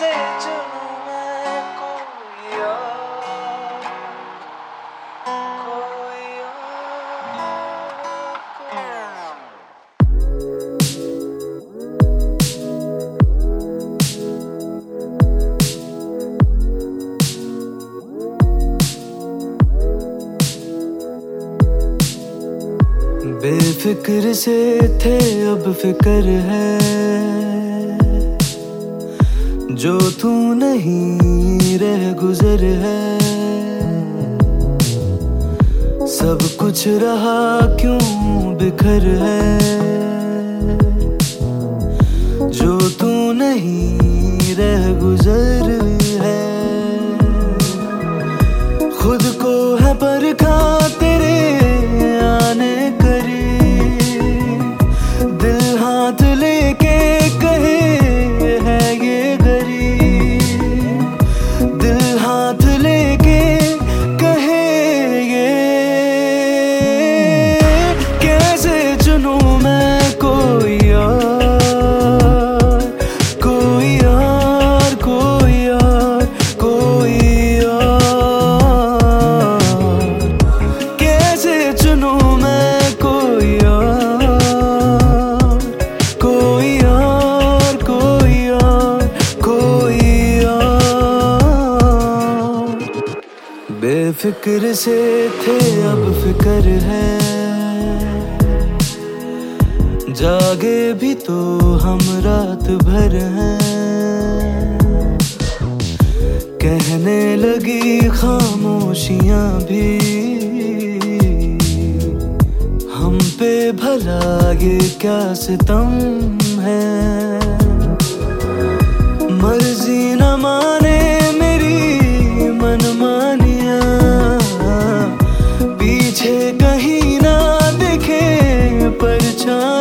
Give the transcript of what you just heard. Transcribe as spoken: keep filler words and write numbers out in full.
कैसे चुनूं मैं कोई और, कोई और। बेफिक्र से थे अब फिक्र है, जो तू नहीं रह गुजर है। सब कुछ रहा क्यों बिखर है, जो तू नहीं रह गुजर है। खुद को है परखा तेरे आने करीब, दिल हाथ लेके कहे है ये गरीब, दिल हाथ लेके कहे ये। कैसे चुनूं मैं कोई और, कोई और, कोई और, कोई और। कैसे चुनूं मैं कोई और, कोई और, कोई और, कोई और। बेफिक्र से थे अब फिक्र है, जागे भी तो हम रात भर हैं। कहने लगी खामोशियां भी हम पे, भला ये क्या सितम है। मर्जी न माने मेरी मनमानियां, पीछे कहीं ना दिखे परछाई।